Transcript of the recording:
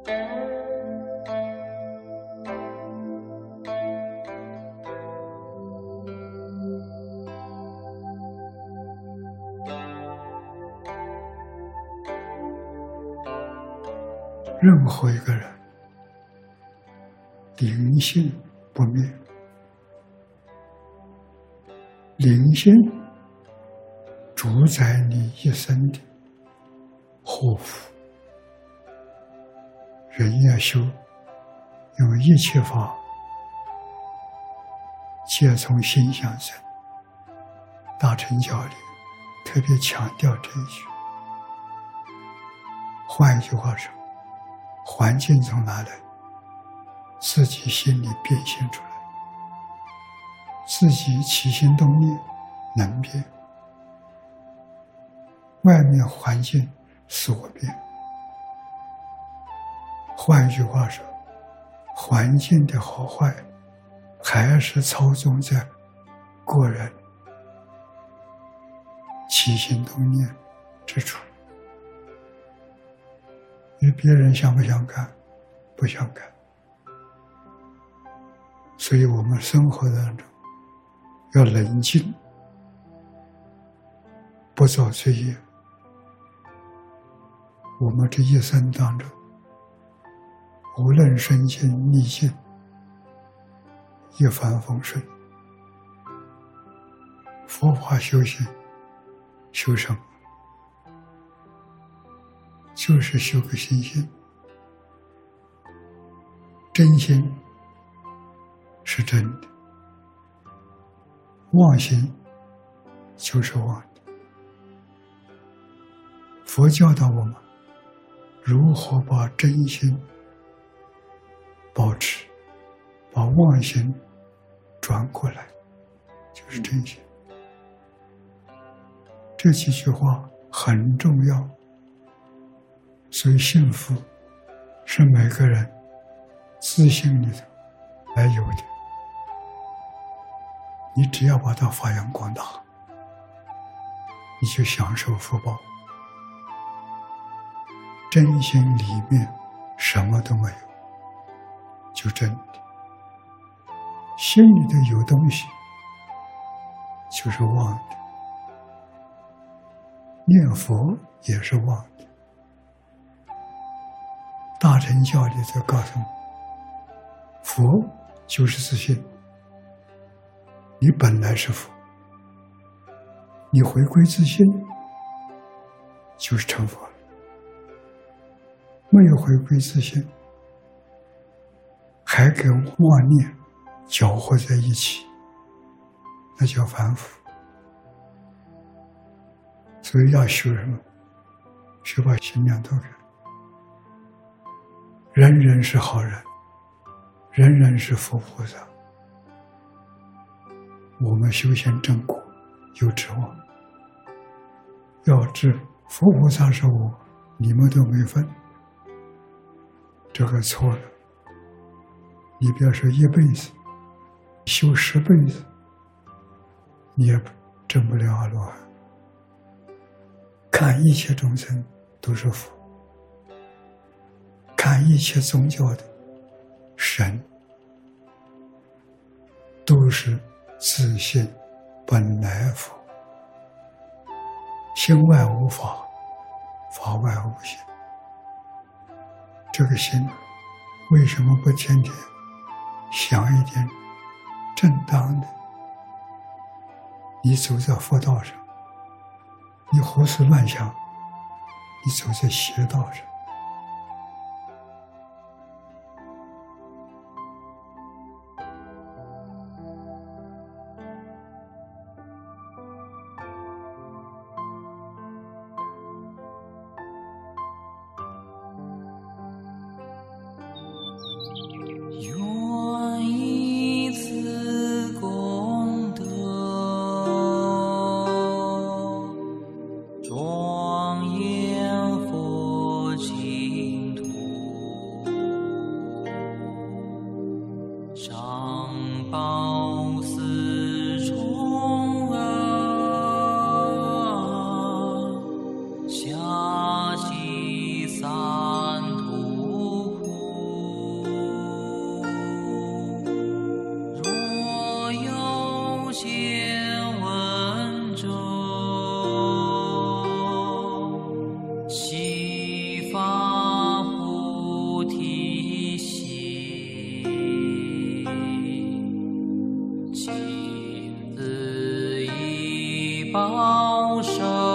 任何一个人，灵性不灭，灵性主宰你一生的祸福。人要修，因为一切法皆从心想生。大乘教里特别强调这一句。换一句话说，环境从哪来？自己心里变现出来，自己起心动念能变，外面环境所变。换一句话说，环境的好坏还是操纵在个人起心动念之处。与别人相不相干？不相干。所以我们生活当中要冷静，不造罪业。我们这一生当中，无论顺境逆境，一帆风顺。佛法修行，修什么？就是修个心性。真心是真的，妄心就是妄的。佛教导我们如何把真心保持，把妄心转过来，就是真心。这几句话很重要，所以幸福是每个人自信里头来有的。你只要把它发扬光大，你就享受福报。真心里面什么都没有，就真的。心里头有东西，就是妄的。念佛也是妄的。大乘教里头告诉我，佛就是自信。你本来是佛，你回归自信，就是成佛了。没有回归自信，还跟妄念搅和在一起，那叫凡夫。所以要修什么？修把心量打开。人人是好人，人人是佛菩萨。我们修行正果有指望，要知佛菩萨是我，你们都没分，这个错了。你不要说一辈子，修10辈子，你也证不了阿罗汉。看一切众生都是佛，看一切宗教的神都是自性本来佛，心外无法，法外无心。这个心为什么不天天想一点正当的？你走在佛道上，你胡思乱想，你走在邪道上。 庄严佛保守